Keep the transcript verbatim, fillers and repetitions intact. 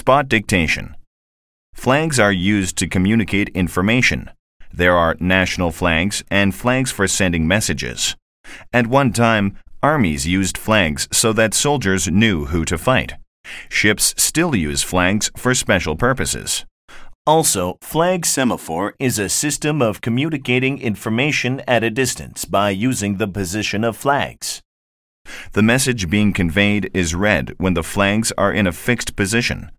Spot dictation. Flags are used to communicate information. There are national flags and flags for sending messages. At one time, armies used flags so that soldiers knew who to fight. Ships still use flags for special purposes. Also, flag semaphore is a system of communicating information at a distance by using the position of flags. The message being conveyed is read when the flags are in a fixed position.